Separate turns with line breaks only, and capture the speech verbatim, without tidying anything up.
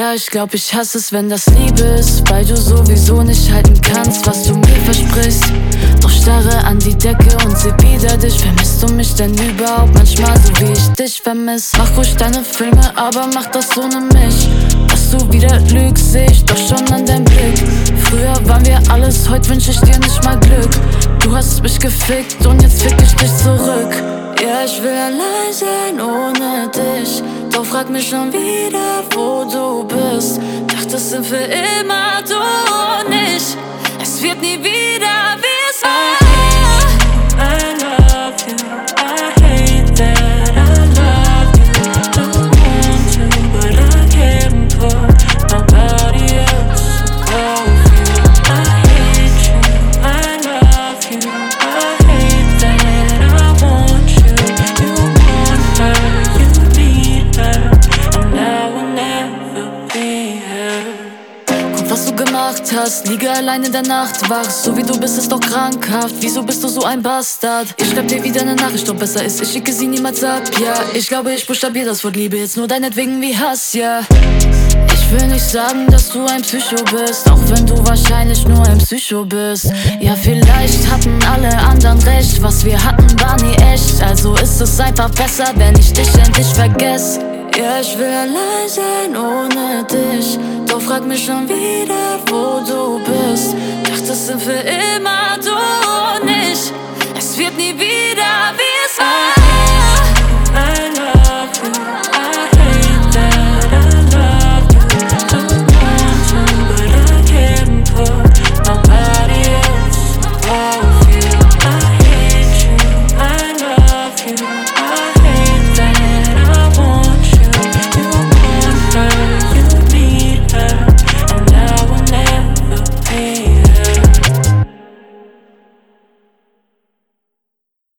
Ja, ich glaub, ich hasse es, wenn das Liebe ist, weil du sowieso nicht halten kannst, was du mir versprichst. Doch starre an die Decke und seh wieder dich. Vermisst du mich denn überhaupt manchmal, so wie ich dich vermiss? Mach ruhig deine Filme, aber mach das ohne mich. Dass du wieder lügst, seh ich doch schon an deinem Blick. Früher waren wir alles, heute wünsch ich dir nicht mal Glück. Du hast mich gefickt und jetzt fick ich dich zurück. Ja, ich will allein sein ohne dich. Doch frag mich schon wieder, wo du bist. Dachte, es sind für immer du und ich. Es wird nie wieder wie es war.
I love you, I hate that I love you. Don't want to, but I can't put nobody else above you. I hate you, I love you, I hate that I want you. You want her, you need her, and I will never be her.
Guck, was du gemacht hast, liege allein in der Nacht wach. So wie du bist, ist doch krankhaft. Wieso bist du so ein Bastard? Ich schreib dir wieder eine Nachricht, doch besser ist, ich schicke sie niemals ab, ja. Ich glaube, ich buchstabier das Wort Liebe jetzt nur deinetwegen wie Hass, ja. Ich will nicht sagen, dass du ein Psycho bist, auch wenn du wahrscheinlich nur ein Psycho bist. Ja, vielleicht hatten alle anderen recht, was wir hatten war nie echt. Also ist es einfach besser, wenn ich dich endlich vergesse. Ja, ich will allein sein ohne dich. Doch frag mich schon wieder, wo du bist. Dachte, es sind für immer